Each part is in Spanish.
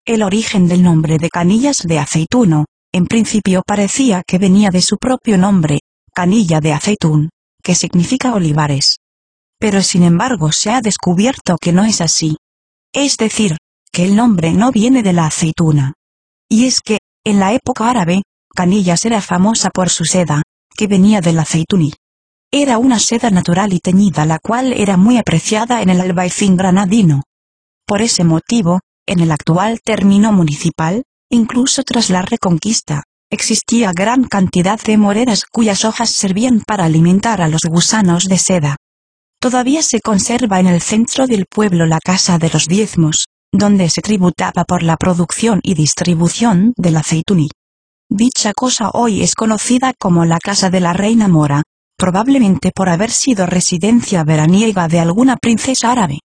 El origen del nombre de Canillas de Aceituno, en principio parecía que venía de su propio nombre, Canilla de Aceitún, que significa olivares. Pero sin embargo se ha descubierto que no es así. Es decir, que el nombre no viene de la aceituna. Y es que, en la época árabe, Canillas era famosa por su seda, que venía del aceituní. Era una seda natural y teñida la cual era muy apreciada en el albaicín granadino. Por ese motivo, en el actual término municipal, incluso tras la Reconquista, existía gran cantidad de moreras cuyas hojas servían para alimentar a los gusanos de seda. Todavía se conserva en el centro del pueblo la Casa de los Diezmos, donde se tributaba por la producción y distribución del aceituní. Dicha cosa hoy es conocida como la Casa de la Reina Mora, probablemente por haber sido residencia veraniega de alguna princesa árabe.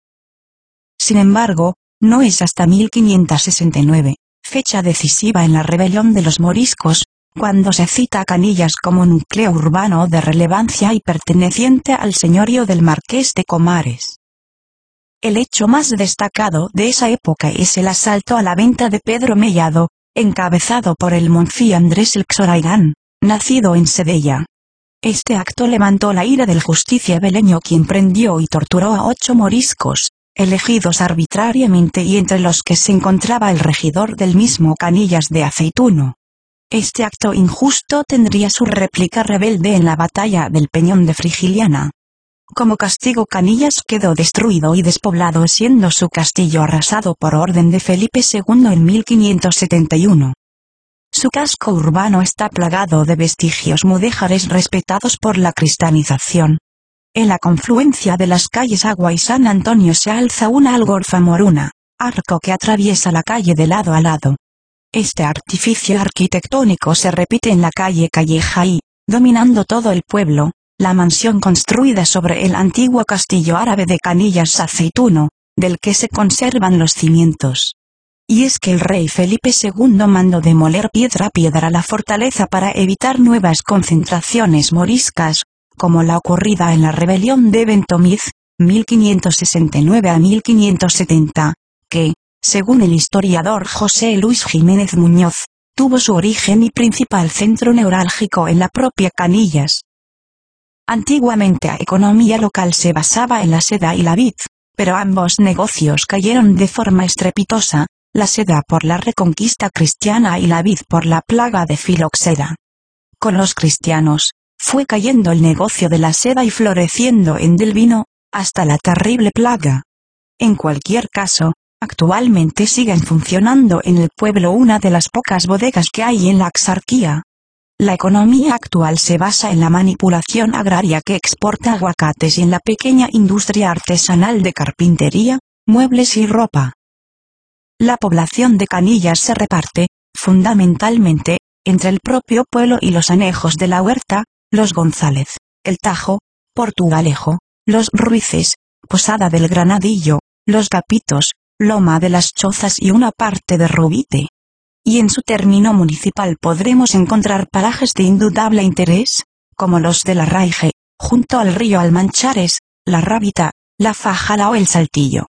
Sin embargo, no es hasta 1569, fecha decisiva en la rebelión de los moriscos, cuando se cita a Canillas como núcleo urbano de relevancia y perteneciente al señorío del Marqués de Comares. El hecho más destacado de esa época es el asalto a la venta de Pedro Mellado, encabezado por el monfí Andrés el Xoraigán, nacido en Sedella. Este acto levantó la ira del justicia beleño, quien prendió y torturó a 8 moriscos, elegidos arbitrariamente, y entre los que se encontraba el regidor del mismo Canillas de Aceituno. Este acto injusto tendría su réplica rebelde en la batalla del Peñón de Frigiliana. Como castigo, Canillas quedó destruido y despoblado, siendo su castillo arrasado por orden de Felipe II en 1571. Su casco urbano está plagado de vestigios mudéjares respetados por la cristianización. En la confluencia de las calles Agua y San Antonio se alza una algorfa moruna, arco que atraviesa la calle de lado a lado. Este artificio arquitectónico se repite en la calle Calleja y, dominando todo el pueblo, la mansión construida sobre el antiguo castillo árabe de Canillas Aceituno, del que se conservan los cimientos. Y es que el rey Felipe II mandó demoler piedra a piedra la fortaleza para evitar nuevas concentraciones moriscas, como la ocurrida en la rebelión de Bentomiz, 1569 a 1570, que, según el historiador José Luis Jiménez Muñoz, tuvo su origen y principal centro neurálgico en la propia Canillas. Antiguamente la economía local se basaba en la seda y la vid, pero ambos negocios cayeron de forma estrepitosa, la seda por la reconquista cristiana y la vid por la plaga de filoxera. Con los cristianos, fue cayendo el negocio de la seda y floreciendo en del vino, hasta la terrible plaga. En cualquier caso, actualmente siguen funcionando en el pueblo una de las pocas bodegas que hay en la Axarquía. La economía actual se basa en la manipulación agraria que exporta aguacates y en la pequeña industria artesanal de carpintería, muebles y ropa. La población de Canillas se reparte, fundamentalmente, entre el propio pueblo y los anejos de la Huerta, los González, el Tajo, Portugalejo, los Ruices, Posada del Granadillo, los Gapitos, Loma de las Chozas y una parte de Rubite. Y en su término municipal podremos encontrar parajes de indudable interés, como los de la Raige, junto al río Almanchares, la Rábita, la Fájala o el Saltillo.